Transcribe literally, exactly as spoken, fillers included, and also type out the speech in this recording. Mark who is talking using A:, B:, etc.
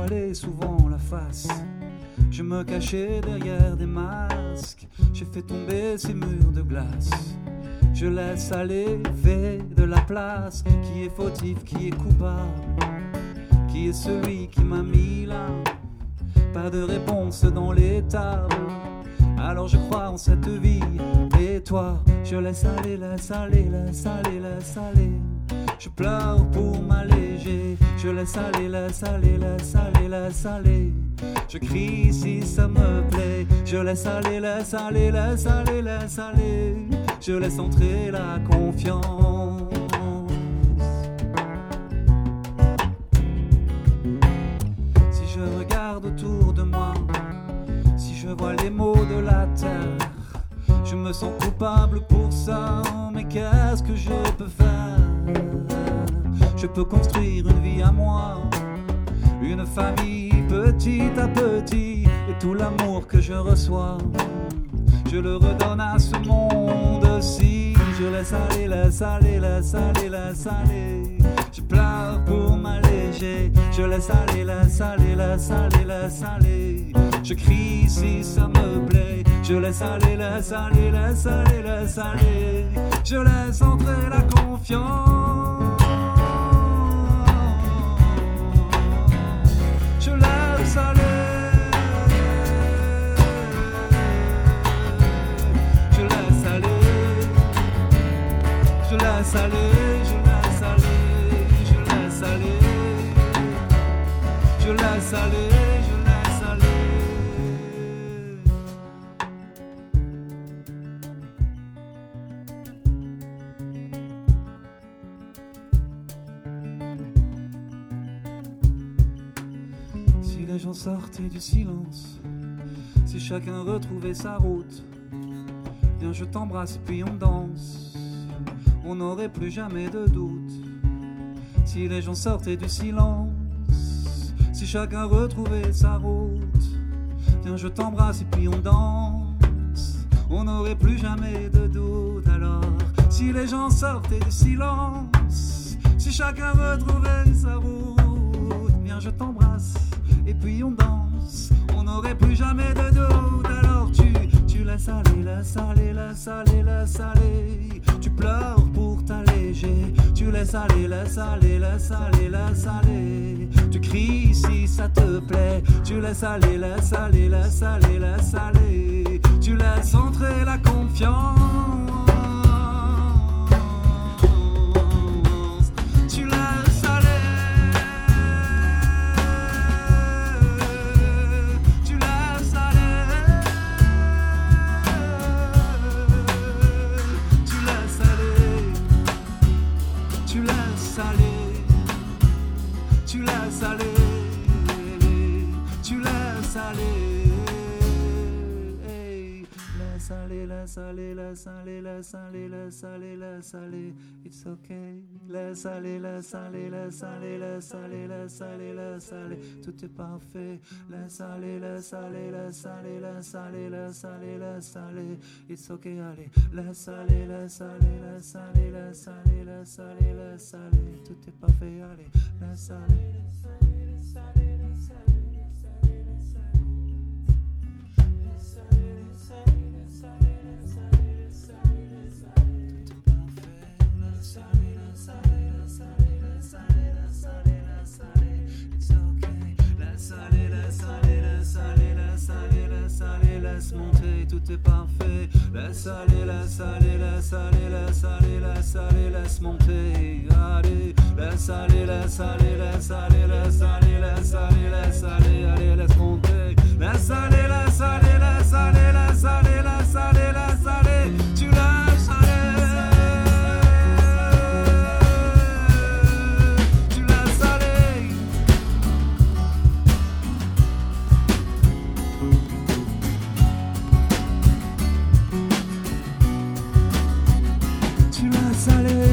A: voilé souvent la face. Je me cachais derrière des masques. J'ai fait tomber ces murs de glace. Je laisse aller, fait de la place. Qui est fautif, qui est coupable? Qui est celui qui m'a mis là? Pas de réponse dans les tables. Alors je crois en cette vie. Et toi, je laisse aller, laisse aller, laisse aller, laisse aller. Je pleure pour m'alléger. Je laisse aller, laisse aller, laisse aller, laisse aller. Je crie si ça me plaît. Je laisse aller, laisse aller, laisse aller, laisse aller. Je laisse entrer la confiance. Si je regarde autour de moi, si je vois les maux de la terre, je me sens coupable pour ça. Mais qu'est-ce que je peux faire? Je peux construire une vie à moi, une famille petit à petit. Et tout l'amour que je reçois, je le redonne à ce monde-ci. Je laisse aller, laisse aller, laisse aller, laisse aller. Je pleure pour m'alléger. Je laisse aller, laisse aller, laisse aller, laisse aller. Je crie si ça me plaît. Je laisse aller, laisse aller, laisse aller, laisse aller. Je laisse entrer la confiance. Je laisse aller. Je laisse aller. Je laisse aller. Je laisse aller. Je laisse aller. Les gens sortaient du silence, si chacun retrouvait sa route, viens je t'embrasse et puis on danse, on n'aurait plus jamais de doute. Si les gens sortaient du silence, si chacun retrouvait sa route, viens je t'embrasse et puis on danse, on n'aurait plus jamais de doute. Alors si les gens sortaient du silence, si chacun retrouvait sa route, viens je t'embrasse et puis on danse, on n'aurait plus jamais de doute. Alors tu, tu laisses aller, laisse aller, laisse aller, laisse aller. Tu pleures pour t'alléger. Tu laisses aller, laisse aller, laisse aller, laisse aller. Tu cries si ça te plaît. Tu laisses aller, laisse aller, laisse aller, laisse aller. Tu laisses entrer la confiance. Tu laisses aller. Tu laisses aller, tu laisses aller, hey. Laisse aller, laisse aller, laisse aller, laisse aller, laisse aller, laisse aller, it's okay. Laisse aller, laisse aller, laisse aller, laisse aller, laisse aller, laisse aller, tout est parfait. Laisse aller, laisse aller, laisse aller, laisse aller, laisse aller, laisse aller, it's okay. Allez, laisse aller, laisse aller, laisse aller, laisse aller, laisse aller, laisse aller, tout est parfait. Allez, laisse aller, laisse aller, laisse aller, laisse aller, laisse aller, laisse aller, laisse aller, laisse aller, laisse aller, laisse aller, laisse aller, laisse aller, tout est parfait. Laisse aller, laisse aller, laisse aller, laisse aller, laisse aller, laisse aller, it's okay. Laisse aller, laisse aller, laisse aller, laisse aller, laisse aller, laisse monter, tout est parfait. Laisse aller, laisse aller, laisse aller, laisse aller, laisse aller, laisse monter. Allez, laisse aller, laisse aller, laisse aller, laisse aller, laisse aller, laisse aller, allez, laisse monter. Laisse aller, laisse aller, laisse aller, laisse aller, laisse aller, laisse aller. Tu laisses aller. Tu laisses aller. Tu laisses aller.